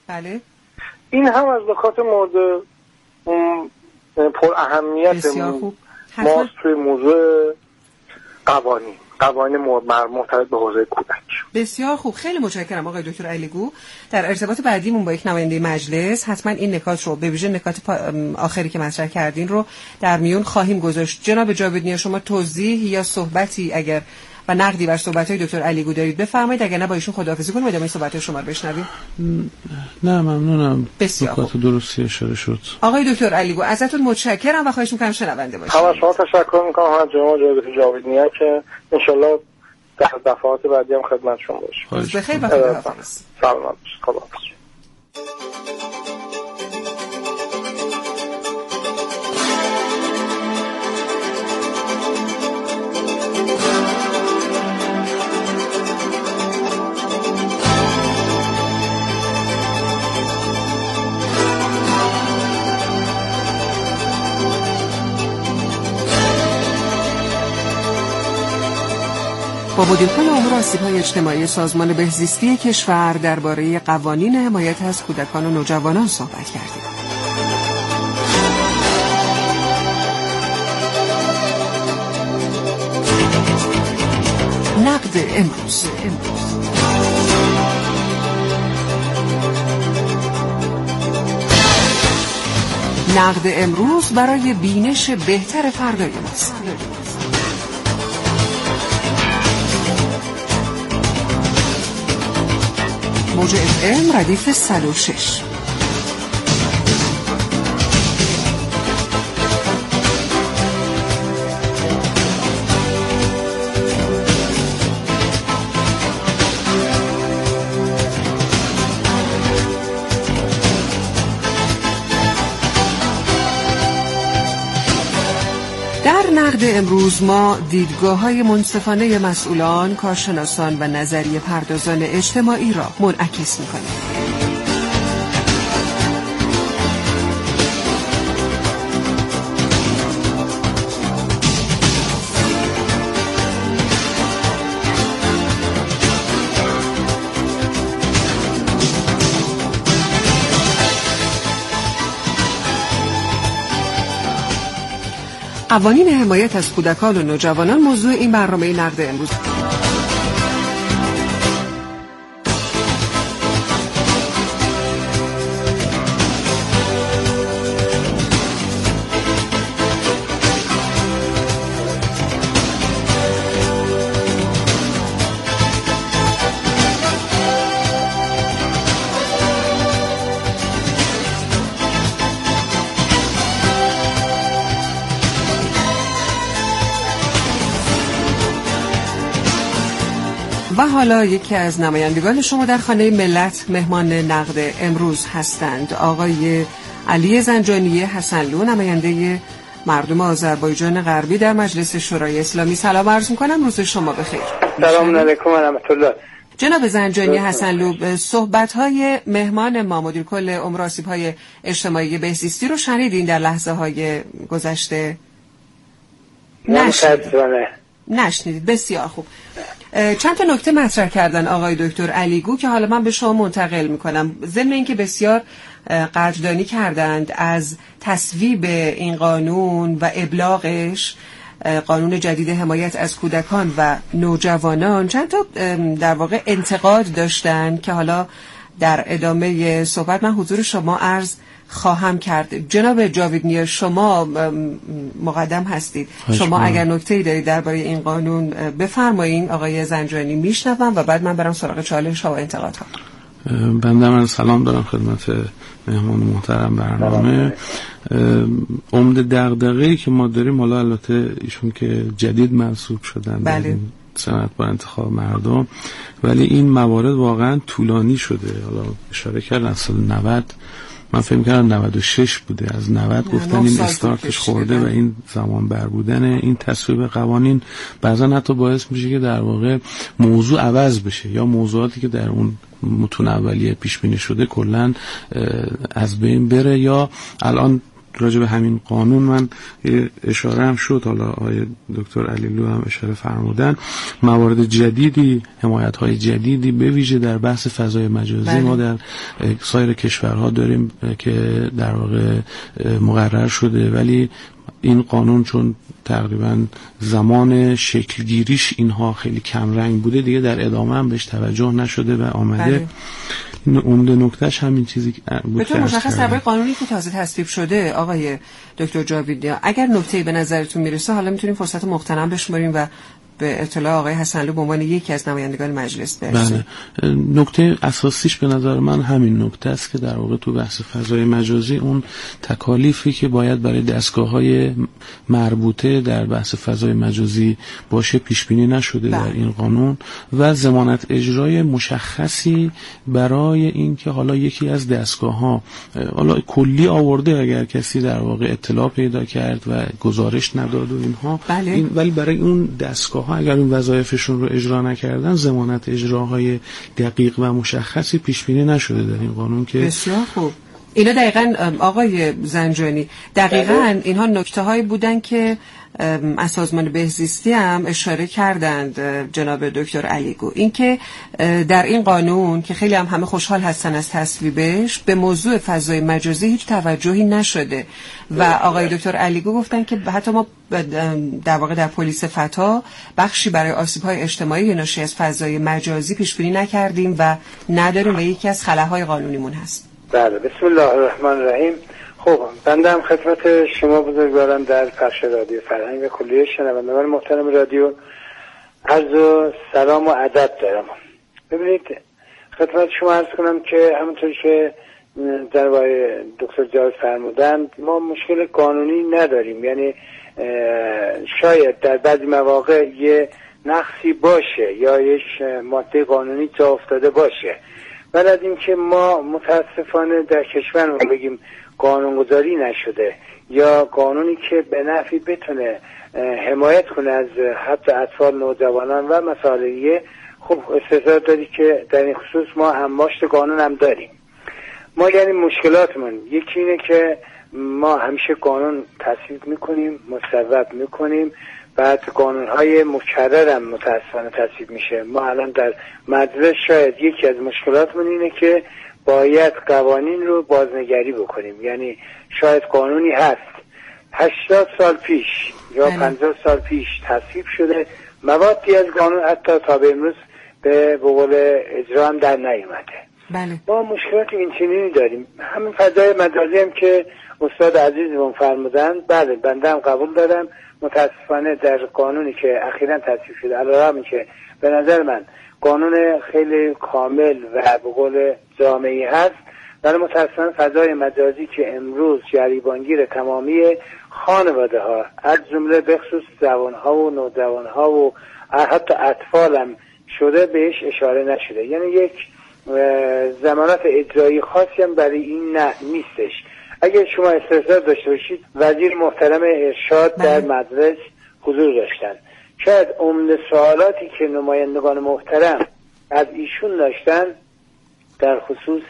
بله. این هم از نکات مورد پر اهمیت ماست توی موضوع قوانین مرتبط به حوزه کودک. بسیار خوب، خیلی متشکرم آقای دکتر علیگو. در ارتباط بعدیمون با یک نماینده مجلس حتما این نکات رو به ویژه نکات آخری که مطرح کردین رو در میون خواهیم گذاشت. جناب جاوید نیا، شما توضیح یا صحبتی اگر و نقدی بر صحبت‌های دکتر علیگو دارید بفرمایید، اگر نه با ایشون خداحافظی کنیم و ادامه صحبت‌های شما رو بشنویم. نه ممنونم. بسیار نکات درستی اشاره شد. آقای دکتر علیگو ازتون متشکرم و خواهش می‌کنم شنونده باشید. هم شما تشکر می‌کنم از جناب جاوید نیا که ان شاءالله در دفعات بعدی هم خدمت شما باشیم. روز بخیر و خداحافظ. سلام باشید. خداحافظ. با مدیرکل امور آسیب‌های اجتماعی سازمان بهزیستی کشور درباره قوانین حمایت از کودکان و نوجوانان صحبت کردیم. نقد امروز. نقد امروز برای بینش بهتر فردای ماست. موج FM ردیف 106. در نقد امروز ما دیدگاه‌های منصفانه مسئولان، کارشناسان و نظریه پردازان اجتماعی را منعکس می‌کنیم. قوانین حمایت از کودکان و نوجوانان موضوع این برنامه نقد امروز. و حالا یکی از نمایندگان شما در خانه ملت مهمان نقد امروز هستند. آقای علی زنجانی حسنلو، نماینده مردم آذربایجان غربی در مجلس شورای اسلامی. سلام عرض می‌کنم، روز شما بخیر. سلام علیکم و رحمت الله. جناب زنجانی حسنلو، صحبت‌های مهمان ما مدیر کل امور آسیب‌های اجتماعی بهزیستی رو شنیدین در لحظه‌های گذشته؟ نشنیدید. بسیار خوب. چند تا نکته مطرح کردن آقای دکتر علیگو که حالا من به شما منتقل میکنم. ضمن اینکه بسیار قدردانی کردند از تصویب این قانون و ابلاغش، قانون جدید حمایت از کودکان و نوجوانان، چند تا در واقع انتقاد داشتن که حالا در ادامه صحبت من حضور شما عرض خواهم کرد. جناب جاوید نیا، شما مقدم هستید. شما اگر نکته‌ای دارید درباره این قانون بفرمایید. آقای زنجانی میشنوم و بعد من برم سراغ چالش‌ها و انتقادها. بنده من سلام دارم خدمت مهمان محترم برنامه. عمده دغدغه‌ای که ما داریم، حالا البته ایشون که جدید منصوب شدن بله، سنت با انتخاب مردم، ولی این موارد واقعا طولانی شده. حالا اشاره کردن از سال 90، من فکر می‌کردم 96 بوده، از 90 گفتن این استارتش خورده و این زمان بر بودن این تصویب قوانین بعضا حتی باعث میشه که در واقع موضوع عوض بشه یا موضوعاتی که در اون متون اولیه پیش بینی شده کلاً از بین بره، یا الان راجع به همین قانون من اشاره هم شد، حالا آقای دکتر علیلو هم اشاره فرمودن، موارد جدیدی، حمایت‌های جدیدی به ویژه در بحث فضای مجازی ما در سایر کشورها داریم که در واقع مقرر شده، ولی این قانون چون تقریبا زمان شکلگیریش اینها خیلی کم رنگ بوده، دیگه در ادامه هم بهش توجه نشده و آمده. این عمده نکتهش همین چیزی بود. به طور مشخص درباره قانونی که تازه تصویب شده آقای دکتر جاویدی، اگر نکته‌ای به نظرتون میرسه حالا میتونیم فرصت مغتنم بشماریم و به اطلاع آقای حسنلو به عنوان یکی از نمایندگان مجلس برسیم. بله، نکته اساسیش به نظر من همین نکته است که در واقع تو بحث فضای مجازی اون تکالیفی که باید برای دستگاه‌های مربوطه در بحث فضای مجازی باشه پیش بینی نشده در این قانون و ضمانت اجرای مشخصی برای اینکه حالا یکی از دستگاه‌ها حالا کلی آورده اگر کسی در واقع اطلاع پیدا کرد و گزارش نداد و اینها، این ولی برای اون دستگاه اگر این وظایفشون رو اجرا نکردن ضمانت اجراهای دقیق و مشخصی پیش بینی نشده در این قانون. که بسیار خوب. اینا دقیقاً آقای زنجانی دقیقاً اینها نکته‌هایی بودن که از سازمان بهزیستی هم اشاره کردند جناب دکتر علیگو، اینکه در این قانون که خیلی همه خوشحال هستن از تصویبش به موضوع فضای مجازی هیچ توجهی نشده و آقای دکتر علیگو گفتن که حتی ما در واقع در پلیس فتا بخشی برای آسیب‌های اجتماعی ناشی از فضای مجازی پیش بینی نکردیم و نداریم و یکی از خلاهای قانونیمون هست. بله، بسم الله الرحمن الرحیم. خب بنده هم خدمت شما بزرگواران در پخش رادیو فرهنگ و کلیه شنوندگان محترم رادیو عرض و سلام و ادب دارم. ببینید خدمت شما عرض کنم که همونطور که در آقای دکتر جاوید فرمودند ما مشکل قانونی نداریم، یعنی شاید در بعضی مواقع یه نقصی باشه یا یک ماده قانونی جا افتاده باشه، ولی از این که ما متاسفانه در کشور ما بگیم قانونگذاری نشده یا قانونی که به نفعی بتونه حمایت کنه از حتی اطفال، نوجوانان و مسائلیه، خب استعداد داری که در این خصوص ما انباشت قانون هم داریم. ما یعنی مشکلاتمون یکی اینه که ما همیشه قانون تصویب میکنیم، مصوب میکنیم، بعد قانونهای مکرر هم متاسفانه تصویب میشه. ما الان در مجلس شاید یکی از مشکلاتمون اینه که باید قوانین رو بازنگری بکنیم، یعنی شاید قانونی هست 80 سال پیش یا 50 سال پیش تصویب شده، موادی از قانون حتی تا به امروز به قول اجرا هم در نیامده. بله. ما مشکلات اینچنینی داریم. همین فضای مجازی هم که استاد عزیزمون فرمودن، بله بنده هم قبول دارم، متاسفانه در قانونی که اخیراً تصویب شده علیرغم که به نظر من قانون خیلی کامل و به قول جامعی هست، ولی متاسفانه فضای مجازی که امروز جریبانگیر تمامی خانواده ها از جمله به خصوص جوانها و نوجوانها و حتی اطفال هم شده بهش اشاره نشده، یعنی یک ضمانت اجرایی خاصی هم برای این نیستش. اگر شما استفسار داشته باشید، وزیر محترم ارشاد در مجلس حضور داشتن، شاید عمده سوالاتی که نمایندگان محترم از ایشون داشتن در خصوص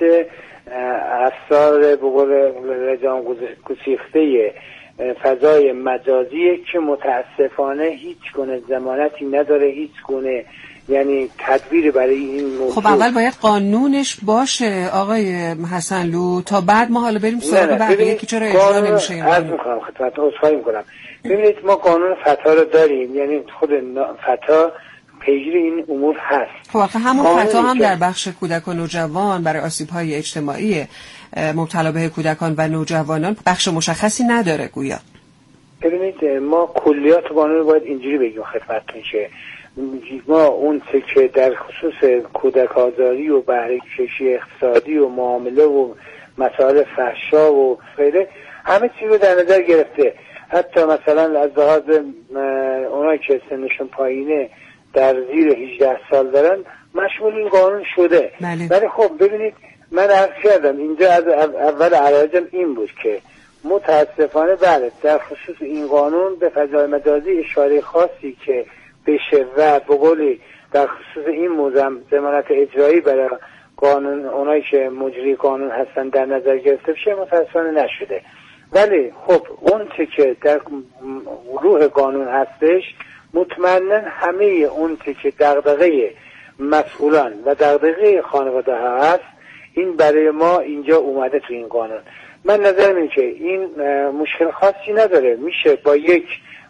افسار به قول لجام گسیخته فضای مجازی که متاسفانه هیچ گونه ضمانتی نداره، هیچ گونه یعنی تدبیر برای این موضوع. خب اول باید قانونش باشه آقای حسنلو تا بعد ما حالا بریم سراغ بقیه که چرا اجرا نمیشه. عرض میکنم خدمتتون، عذرخواهی میکنم. ببینید ما قانون فتا رو داریم، یعنی خود فتا پیگیری این امور هست. خب آخه همون فتا هم در بخش کودک و نوجوان برای آسیب‌های اجتماعی مبتلا به کودکان و نوجوانان بخش مشخصی نداره گویا. ببینید ما کلیات قانون رو باید اینجوری بگیم خدمتتون که ما اون که در خصوص کودک آزاری و بهره کشی اقتصادی و معامله و مسائل فحشا و غیره همه چیز رو در نظر گرفته، حتی مثلا از لحاظ اونایی که سنشون پایینه در زیر 18 سال دارن مشمول این قانون شده. ولی خب ببینید من عرض کردم اینجا از اول عرایزم این بود که متاسفانه بله در خصوص این قانون به فضای مجازی اشاره خاصی که بشه و به قولی در خصوص این موضوع ضمانت اجرایی برای قانون اونایی که مجری قانون هستن در نظر گرفته بشه متاسفانه نشده. ولی خب اون که در روح قانون هستش مطمئنا همه اون که دغدغه مسئولان و دغدغه خانواده ها هست این برای ما اینجا اومده تو این قانون. من نظرم اینه که این مشکل خاصی نداره، میشه با یک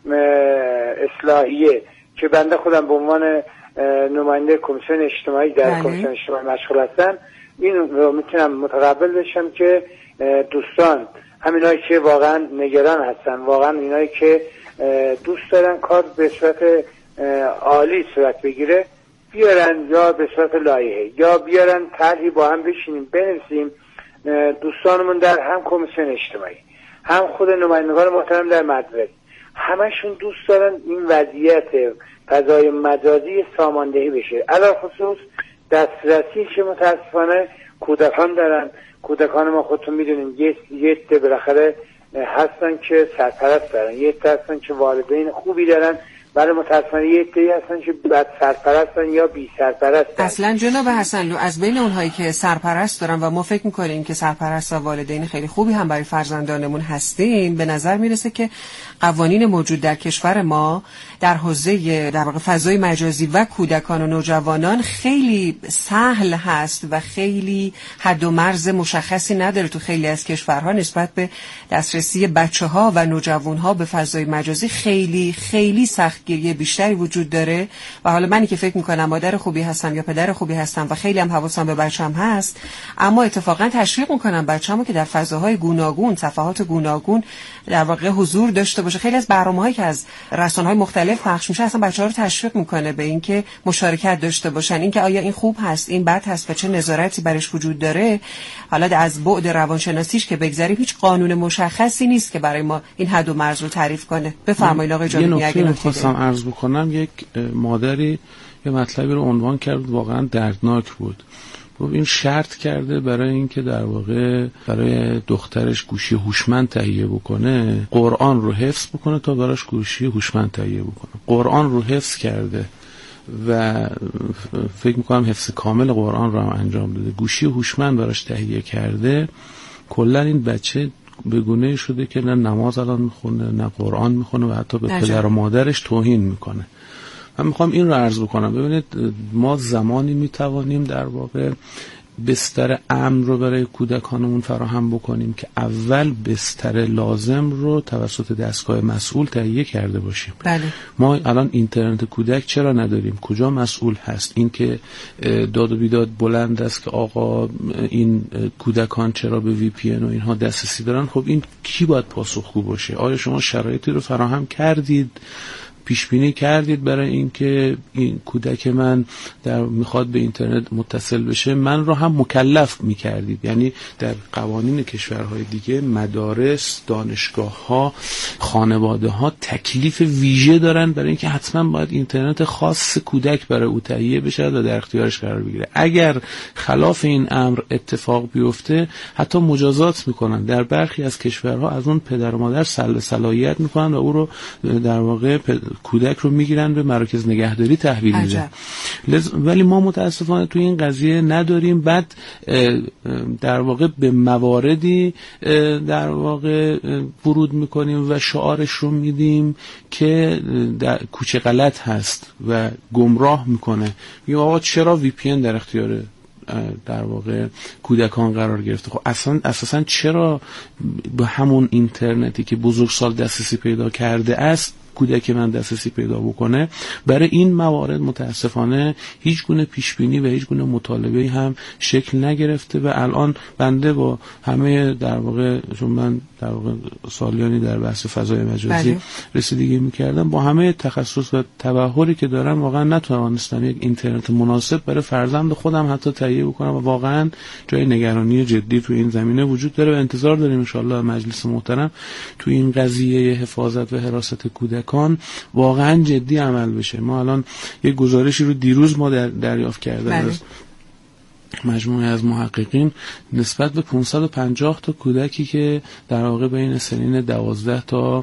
اصلاحیه که بنده خودم به عنوان نماینده کمیسیون اجتماعی در کمیسیون اجتماعی مشغول هستم این رو میتونم متقبل بشم که دوستان همینایی که واقعا نگران هستن، واقعا اینایی که دوست دارن کار به صورت عالی صورت بگیره بیارن یا به صورت لایحه یا بیارن طرحی با هم بشینیم بنویسیم. دوستانمون در هم کمیسیون اجتماعی هم خود نمایندگان محترم در مدرک همشون دوست دارن این وضعیت فضای مجازی ساماندهی بشه. علاوه خصوص دسترسی که متاسفانه کودکان دارن. کودکان ما خودتون میدونین یه عده بالاخره هستن که سرپرست دارن، یه عده هستن که والدین خوبی دارن، ولی متاسفانه یه عده هستن که بد سرپرستن یا بی سرپرستن. اصلا جناب حسنلو از بین اونهایی که سرپرست دارن و ما فکر میکنیم که سرپرست و والدین خیلی خوبی هم برای فرزندانمون هستیم، به نظر میرسه که قوانین موجود در کشور ما در حوزه در واقع فضای مجازی و کودکان و نوجوانان خیلی سهل هست و خیلی حد و مرز مشخصی نداره تو خیلی از کشورها نسبت به دسترسی بچه‌ها و نوجوان‌ها به فضای مجازی خیلی خیلی سختگیری بیشتری وجود داره. و حالا منی که فکر می‌کنم مادر خوبی هستم یا پدر خوبی هستم و خیلی هم حواسم به بچه‌م هست، اما اتفاقا تشویق می‌کنم بچه‌مو که در فضاهای گوناگون، صفحات گوناگون در واقع حضور داشته باشه. خیلی از برنامه‌هایی که از رسانه‌های مختلف پخش میشه اصلا بچه‌ها رو تشویق میکنه به اینکه مشارکت داشته باشن، اینکه آیا این خوب هست، این بد هست و چه نظارتی برش وجود داره. حالا از بعد روانشناسیش که بگذریم هیچ قانون مشخصی نیست که برای ما این حد و مرز رو تعریف کنه. بفرمایید آقای جانبی. اگه می‌خواستم عرض بکنم، یک مادری یه مطلبی رو عنوان کرد واقعا دردناک بود. این شرط کرده برای اینکه در واقع برای دخترش گوشی هوشمند تهیه بکنه قرآن رو حفظ بکنه تا براش گوشی هوشمند تهیه بکنه. قرآن رو حفظ کرده و فکر میکنم حفظ کامل قرآن رو هم انجام داده، گوشی هوشمند براش تهیه کرده. کلا این بچه به گونه شده که نه نماز الان میخونه نه قرآن میخونه و حتی به پدر و مادرش توهین میکنه. من میخوام این رو عرض بکنم. ببینید ما زمانی میتوانیم در واقع بستر امن رو برای کودکانمون فراهم بکنیم که اول بستر لازم رو توسط دستگاه مسئول تهیه کرده باشیم. بله. ما الان اینترنت کودک چرا نداریم؟ کجا مسئول هست؟ این که داد و بیداد بلند است که آقا این کودکان چرا به وی پی ان و اینها دسترسی دارن. خب این کی باید پاسخگو باشه؟ آیا شما شرایطی رو فراهم کردید، پیش بینی کردید برای اینکه این کودک من میخواد به اینترنت متصل بشه؟ من رو هم مکلف میکردید. یعنی در قوانین کشورهای دیگه مدارس، دانشگاه‌ها، خانواده‌ها تکلیف ویژه دارن برای اینکه حتما باید اینترنت خاص کودک برای او تهیه بشه و در اختیارش قرار بگیره. اگر خلاف این امر اتفاق بیفته حتی مجازات میکنن. در برخی از کشورها از اون پدر و مادر سلب صلاحیت میکنن و او رو در واقع کودک رو میگیرن به مراکز نگهداری تحویل میدن. ولی ما متاسفانه تو این قضیه نداریم. بعد در واقع به مواردی در واقع ورود میکنیم و شعارش رو میدیم که کوچه غلط هست و گمراه میکنه. میگه آقا چرا وی پی ان در اختیار در واقع کودکان قرار گرفته؟ خب اساساً چرا به همون اینترنتی که بزرگسال دسترسی پیدا کرده است کودک من دسترسی پیدا بکنه؟ برای این موارد متاسفانه هیچ گونه پیشبینی و هیچ گونه مطالبه هم شکل نگرفته و الان بنده با همه در واقع، چون من در واقع سالیانی در بحث فضای مجازی رسیدگی میکردم، با همه تخصص و تبحری که دارم واقعا نتوانستم یک اینترنت مناسب برای فرزند خودم حتی تهیه بکنم و واقعا جای نگرانی جدی تو این زمینه وجود داره و انتظار داریم ان شاءالله مجلس محترم تو این قضیه حفاظت و حراست کودک واقعا جدی عمل بشه. ما الان یک گزارشی رو دیروز ما دریافت کردیم مجموعه از محققین نسبت به 550 تا کودکی که در واقع بین سنین 12 تا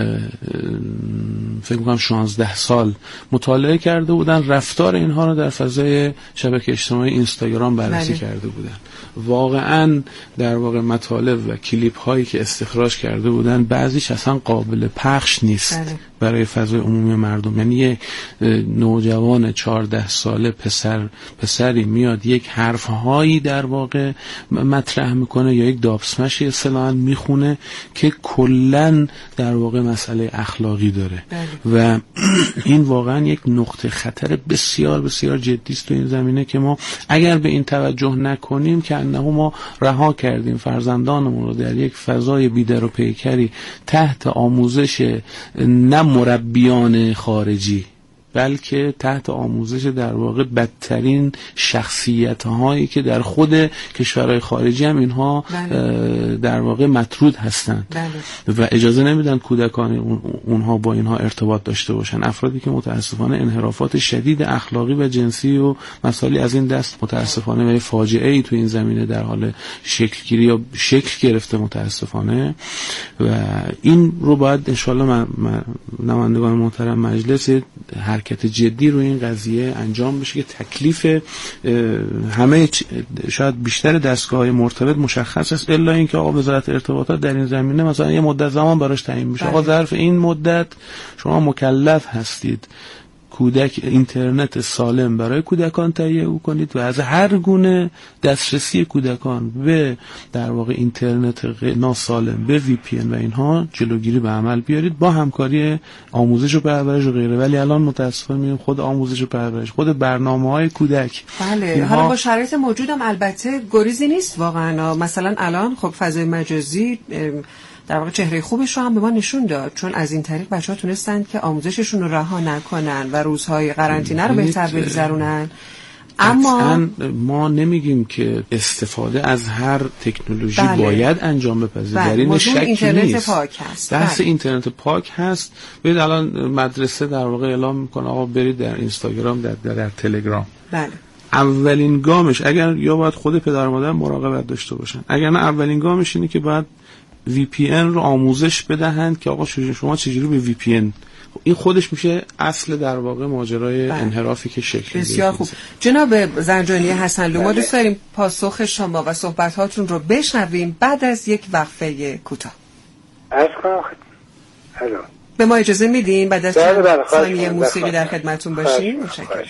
فکر می‌کنم 16 سال مطالعه کرده بودن، رفتار اینها رو در فضای شبکه اجتماعی اینستاگرام بررسی کرده بودن. واقعاً در واقع مطالب و کلیپ هایی که استخراج کرده بودن بعضیش اصلا قابل پخش نیست برای فضای عمومی مردم. یعنی یک نوجوان 14 ساله پسری میاد یک حرف هایی در واقع مطرح میکنه یا یک دابسمشی اصطلاحاً میخونه که کلاً در واقع مسئله اخلاقی داره و این واقعاً یک نقطه خطر بسیار بسیار جدی است تو این زمینه که ما اگر به این توجه نکنیم که انه ما رها کردیم فرزندانمون رو در یک فضای بیدر و پیکری تحت آموزش نه مربیان خارجی بلکه تحت آموزش در واقع بدترین شخصیت هایی که در خود کشورهای خارجی هم اینها در واقع مطرود هستند و اجازه نمیدن کودکان اونها با اینها ارتباط داشته باشن. افرادی که متاسفانه انحرافات شدید اخلاقی و جنسی و مسائلی از این دست متاسفانه و فاجعه ای تو این زمینه در حال شکل گیری یا شکل گرفته متاسفانه و این رو باید انشالله نمایندگان محترم مجلس حرکت جدی روی این قضیه انجام بشه که تکلیف همه شاید بیشتر دستگاه‌های مرتبط مشخص است، الا اینکه آقا وزارت ارتباطات در این زمینه مثلا یه مدت زمان براش تعیین میشه. آقا ظرف این مدت شما مکلف هستید کودک اینترنت سالم برای کودکان تهیه کنید و از هر گونه دسترسی کودکان به در واقع اینترنت ناسالم به VPN و اینها جلوگیری به عمل بیارید با همکاری آموزش و پرورش و غیره. ولی الان متاسفانه می‌بینیم خود آموزش و پرورش، خود برنامه‌های کودک حالا با شرایط موجودم البته گریزی نیست واقعا. مثلا الان خب فضای مجازی در واقع چهره خوبش رو هم به ما نشون داد، چون از این طریق بچه‌ها تونستند که آموزششون رو رها نکنن و روزهای قرنطینه رو بهتر بگذرونن. اما ما نمیگیم که استفاده از هر تکنولوژی باید انجام بپذیرید، در این شکی اینترنت نیست. پاک هست. بحث اینترنت پاک هست. برید الان مدرسه در واقع اعلام میکنه آقا برید در اینستاگرام در تلگرام. بله. اولین گامش اگر یا باید خود پدر و مادر مراقبت داشته باشن، اگر نه اولین گامش اینه که باید VPN رو آموزش بدهند که آقا شما چجوری به VPN، این خودش میشه اصل در واقع ماجرای انحرافی که شکل گرفته. بسیار خوب. جناب زنجانی حسنلو، ما دوست داریم پاسخ شما و صحبت‌هاتون رو بشنویم بعد از یک وقفه کوتاه. به ما اجازه میدین بعد از ثانیه موسیقی در خدمتتون باشیم؟ متشکرم.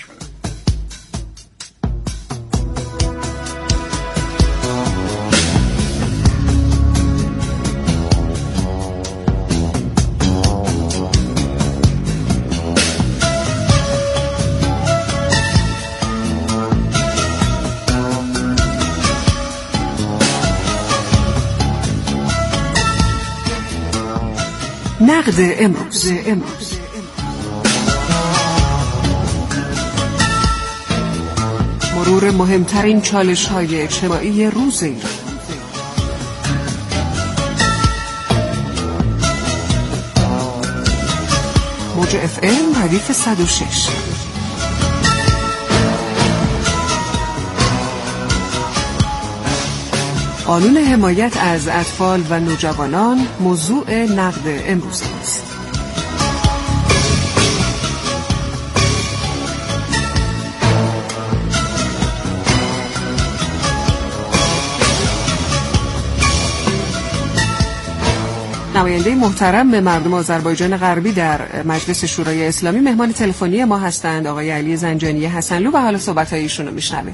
نقد امروز. مرور مهمترین چالش‌های اجتماعی روز ایران. موج FM ردیف 106. قانون حمایت از اطفال و نوجوانان موضوع نقد امروز است. نماینده محترم به مردم آذربایجان غربی در مجلس شورای اسلامی مهمان تلفنی ما هستند آقای علی زنجانی حسنلو و حالا صحبت‌های ایشون رو میشنویم.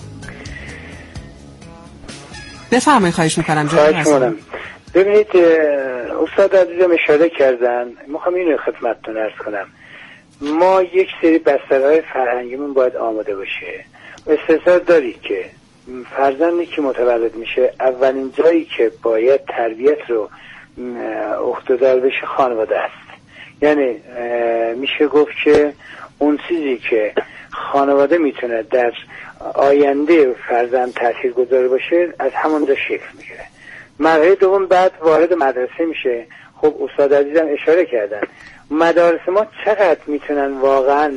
بفرمایید. خواهش میکنم جناب. ببینید استاد عزیزم اشاره کردن، میخوام اینو خدمتتون عرض کنم. ما یک سری بسترهای فرهنگیمون باید آماده باشه. استحضار دارید که فرزندی که متولد میشه اولین جایی که باید تربیت رو اقتدار بشه خانواده است. یعنی میشه گفت که اون چیزی که خانواده میتونه در آینده فرزند تاثیرگذار باشه از همونجا شکل میگیره. مرحله دوم بعد وارد مدرسه میشه. خب استاد عزیزم اشاره کردن مدارس ما چقدر میتونن واقعا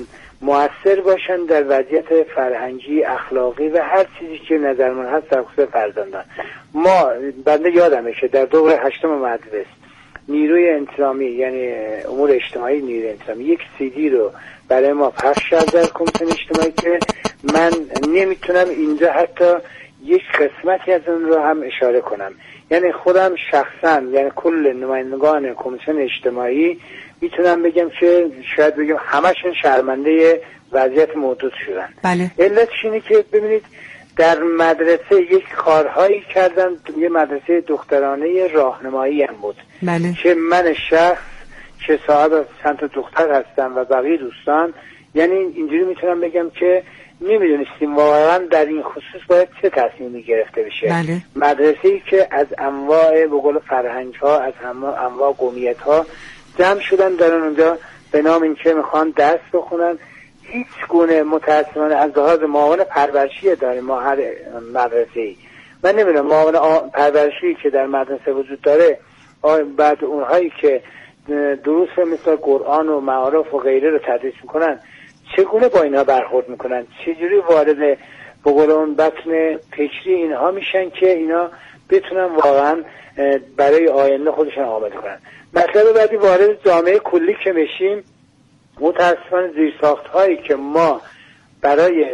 مؤثر باشن در وضعیت فرهنگی، اخلاقی و هر چیزی که نظر من هست در خصوص فرزندان. ما بنده یادمه که در دوره 8 مدرسه نیروی انتظامی، یعنی امور اجتماعی نیروی انتظامی، یک CD رو برای ما پخش کرد در کمیسیون اجتماعی که من نمیتونم اینجا حتی یک قسمتی از اون رو هم اشاره کنم. یعنی خودم شخصا، یعنی کل نمایندگان کمیسیون اجتماعی میتونم بگم که شاید بگم همشون شرمنده وضعیت موجود شدن. بله. علتش اینه که ببینید در مدرسه یک کارهایی کردن، یه مدرسه دخترانه راهنمایی هم بود. بله. که من شخص که صاحب چند تا دختر هستم و بقیه دوستان، یعنی اینجوری میتونم بگم که نمیدونستیم واقعا در این خصوص باید چه تصمیمی گرفته بشه. بله. مدرسه‌ای که از انواع به قول فرهنگ ها، از انواع قومیت ها جمع شدن در اونجا به نام اینکه میخوان درس بخونن. هیچ گونه متأسفانه از لحاظ معاون پرورشی داریم ما هر مدرسه‌ای. من نمیدونم معاون پرورشی که در مدرسه وجود داره بعد اونهایی که دروس مثل قرآن و معارف و غیره رو تدریس میکنن چگونه با اینا برخورد میکنن، چجوری وارد به قول اون بطن فکری اینها میشن که اینا بتونن واقعا برای آینده خودشون آماده کنن. مطلب بعدی وارد جامعه کلی که میشیم، متاسفانه زیرساخت هایی که ما برای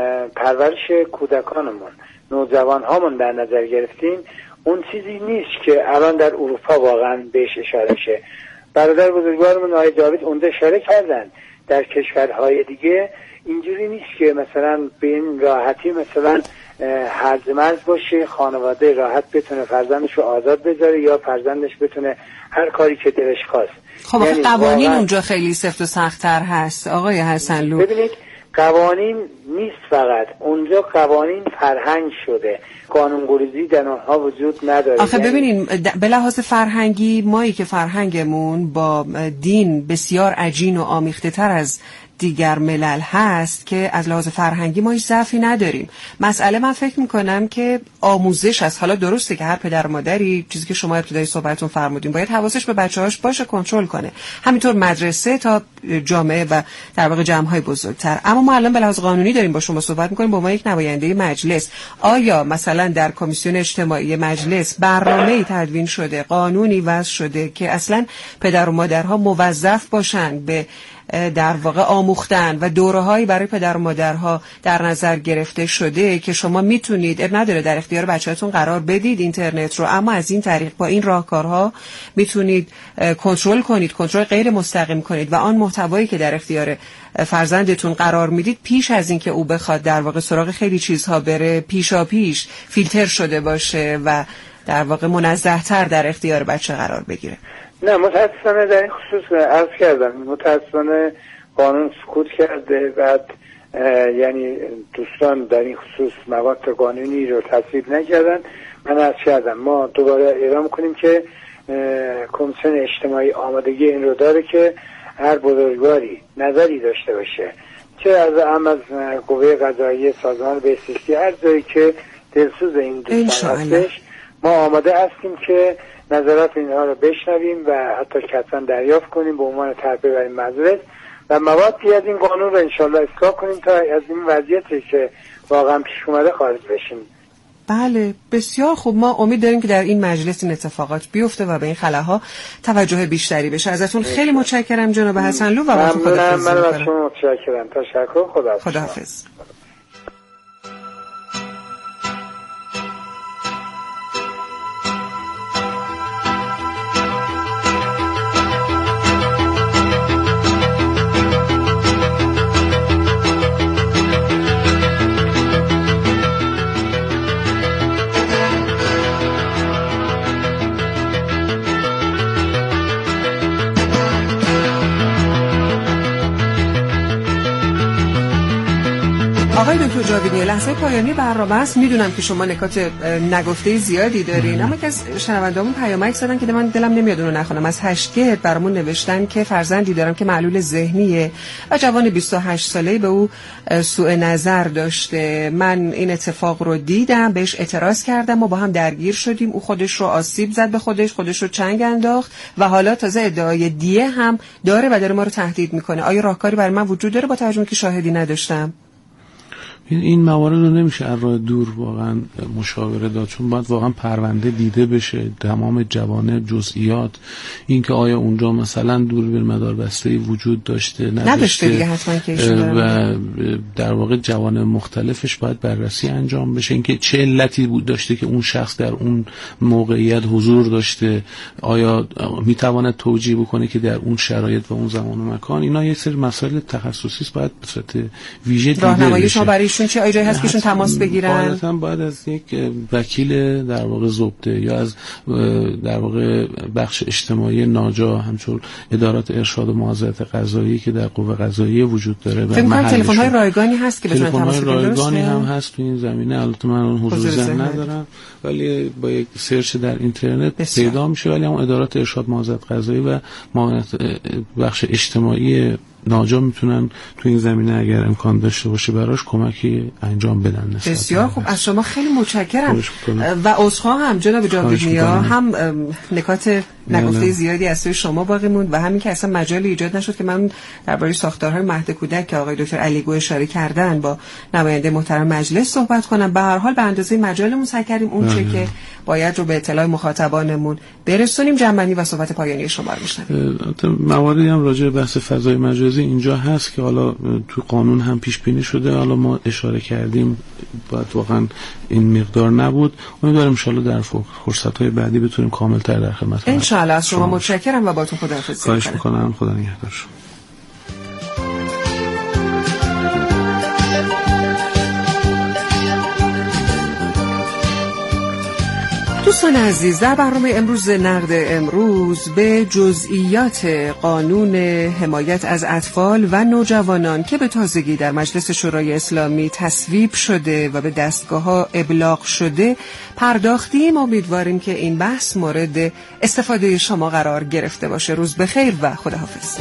پرورش کودکانمون، نوجوان هامون در نظر گرفتیم اون چیزی نیست که الان در اروپا واقعا بهش اشاره شه. برادر بزرگوارمون آقای جاوید اونجا اشاره کردن در کشورهای دیگه اینجوری نیست که مثلا به این راحتی مثلا هرز مرز باشه، خانواده راحت بتونه فرزندش رو آزاد بذاره یا فرزندش بتونه هر کاری که دلش خواست. خب یعنی قوانین اونجا خیلی سفت و سخت‌تر هست آقای حسنلو. ببینید قوانین نیست، فقط اونجا قوانین فرهنگ شده، قانون‌گریزی در آنها وجود نداره. آخه ببینین به لحاظ فرهنگی مایی که فرهنگمون با دین بسیار عجین و آمیخته تر از دیگر ملل هست که از لحاظ فرهنگی ما هیچ ضعفی نداریم. مسئله من فکر میکنم که آموزش است. حالا درسته که هر پدر و مادری چیزی که شما ابتدای صحبتتون فرمودین باید حواسش به بچه‌هاش باشه، کنترل کنه، همینطور مدرسه تا جامعه و در واقع جمع‌های بزرگتر. اما ما الان به لحاظ قانونی داریم با شما صحبت میکنیم، با ما یک نماینده مجلس. آیا مثلا در کمیسیون اجتماعی مجلس برنامه‌ای تدوین شده، قانونی وضع شده که اصلا پدر و مادرها موظف باشن به در واقع آموختن و دوره‌هایی برای پدر و مادرها در نظر گرفته شده که شما میتونید نداره در اختیار بچه‌تون قرار بدید اینترنت رو، اما از این طریق با این راهکارها میتونید کنترل کنید، کنترل غیر مستقیم کنید و آن محتوایی که در اختیار فرزندتون قرار میدید پیش از این که او بخواد در واقع سراغ خیلی چیزها بره پیشاپیش فیلتر شده باشه و در واقع منزه‌تر در اختیار بچه قرار بگیره. نه متاسفانه در این خصوص عرض کردم، متاسفانه قانون سکوت کرده. بعد یعنی دوستان در این خصوص مواد قانونی رو تصویب نکردن. من عرض کردم ما دوباره اعلام کنیم که کمیسیون اجتماعی آمادگی این رو داره که هر بزرگواری نظری داشته باشه، چه از قوه قضاییه، سازمان بهزیستی، هر جایی که دلسوز این دوستان هستش، ما آماده هستیم که نظرات اینها رو بشنویم و حتی کتباً دریافت کنیم به عنوان طرح برای مجلس و موادی از این قانون رو انشالله اصلاح کنیم تا از این وضعیتی که واقعا پیش اومده خارج بشیم. بله بسیار خوب. ما امید داریم که در این مجلس این اتفاقات بیفته و به این خلاها توجه بیشتری بشه. ازتون خیلی متشکرم جناب حسنلو و با خداحافظی. من از شما متشکرم. تشکر. خداحافظ. رادیو جاویدی، لحظه پایانی برنامه است. میدونم که شما نکات نگفته زیادی دارین، اما که از شنوندهامون پیامک زدن که من دلم نمیاد اونو نخونم. از هشتگرد برامون نوشتن که فرزندی دارم که معلول ذهنیه و جوان 28 ساله‌ای به او سوء نظر داشته. من این اتفاق رو دیدم، بهش اعتراض کردم و با هم درگیر شدیم. او خودش رو آسیب زد به خودش رو چنگ انداخت و حالا تازه ادعای دیه هم داره و داره ما رو تهدید میکنه. آیا راهکاری برای من وجود داره با توجه که شاهدی نداشتم؟ این موارد رو نمیشه از راه دور واقعا مشاوره داد، چون باید واقعا پرونده دیده بشه، تمام جوانب، جزئیات، این که آیا اونجا مثلا دوربین مداربسته‌ای وجود داشته نداشته دیگه حتما که و در واقع جوانب مختلفش باید بررسی انجام بشه، اینکه چه علتی بود داشته که اون شخص در اون موقعیت حضور داشته، آیا میتواند توجیه بکنه که در اون شرایط و اون زمان و مکان. اینا یک سری مسائل تخصصی است، باید به صورت ویژه دیده بشه. چه آیجایی هست که شون تماس بگیرن؟ غالباً باید از یک وکیل در واقع ضبطه یا از در واقع بخش اجتماعی ناجا، همچون ادارات ارشاد و معاونت قضایی که در قوه قضاییه وجود داره. فکر کنم تلفن‌های رایگانی هست که بتونن تماس بگیرن. رایگانی هم هست تو این زمینه، البته من اون حضور ذهن ندارم ولی با یک سرچ در اینترنت پیدا میشه. ولی هم ادارات ارشاد معاونت قضایی و معاونت بخش اجتماعی ناجا میتونن تو این زمینه اگر امکان داشته باشه براش کمکی انجام بدن. بسیار خوب، از شما خیلی متشکرم و عذرخواهم هم جناب جاویدنیا، هم نکات نگفته زیادی از سوی شما باقی موند و همین که اصلا مجالی ایجاد نشد که من درباره ساختارهای مهد کودک که آقای دکتر علیگو اشاره کردن با نماینده محترم مجلس صحبت کنم. به هر حال به اندازه مجالمون سعی کردیم اون چه که باید رو به اطلاع مخاطبانمون برسونیم. جنبندی و صحبت پایانی شما رو میشنویم. مواردی هم راجع به بحث فضای مجازی اینجا هست که حالا تو قانون هم پیش بینی شده، حالا ما اشاره کردیم باید واقعا این مقدار نبود. امیدوارم ان شاء الله در فرصت‌های بعدی بتونیم کامل‌تر در خدمت ان شاء الله. از شما متشکرم و باهاتون خداحافظی خواهش می‌کنم. خدا نگهدار شما. دوستان عزیز، در برنامه امروز نقد امروز به جزئیات قانون حمایت از اطفال و نوجوانان که به تازگی در مجلس شورای اسلامی تصویب شده و به دستگاه‌ها ابلاغ شده پرداختیم. امیدواریم که این بحث مورد استفاده شما قرار گرفته باشه. روز بخیر و خداحافظ.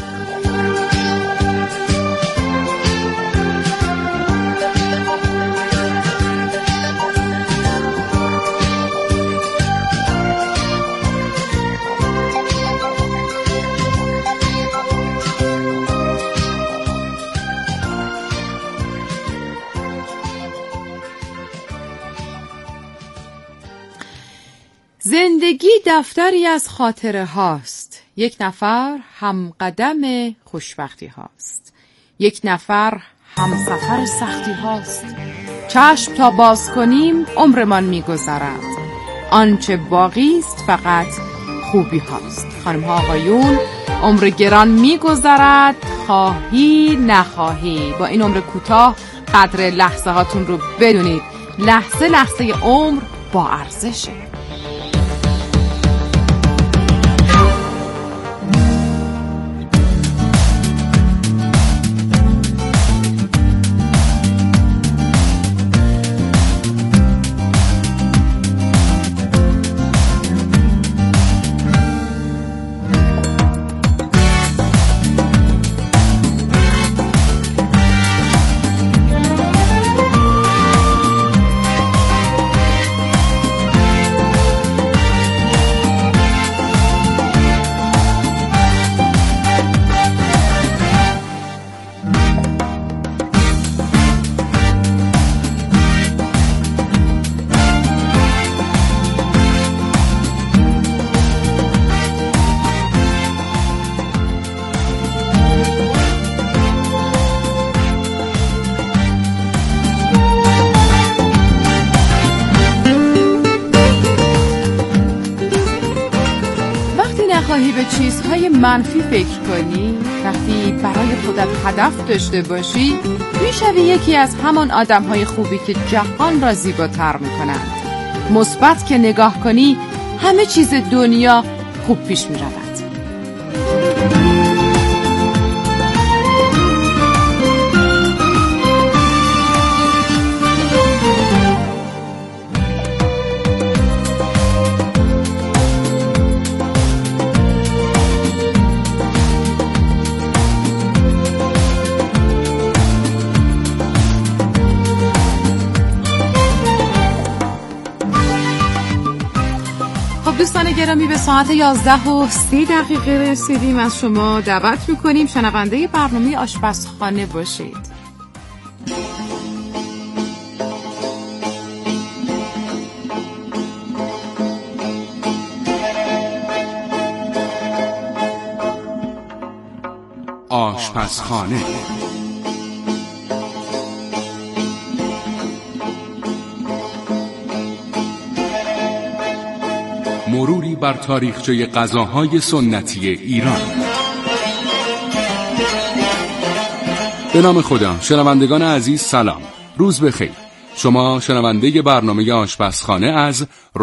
زندگی دفتری از خاطره هاست. یک نفر هم قدم خوشبختی هاست، یک نفر هم سفر سختی هاست. چشم تا باز کنیم عمرمان می‌گذرد، آنچه باقی است فقط خوبی هاست. خانم ها آقایون، عمر گران می‌گذرد، خواهی نخواهی. با این عمر کوتاه قدر لحظه هاتون رو بدونید. لحظه لحظه عمر با ارزشه. به چیزهای منفی فکر کنی، وقتی برای خودت هدف داشته باشی، میشوی یکی از همان آدمهای خوبی که جهان را زیباتر میکنند. مثبت که نگاه کنی، همه چیز دنیا خوب پیش میرود. خب دوستان گرامی، به ساعت 11:30 رسیدیم. از شما دعوت میکنیم شنونده برنامه آشپزخانه باشید. آشپزخانه مروری بر تاریخچه غذاهای سنتی ایران. به نام خدا. شنوندگان عزیز سلام، روز بخیر. شما شنونده برنامه آشپزخانه از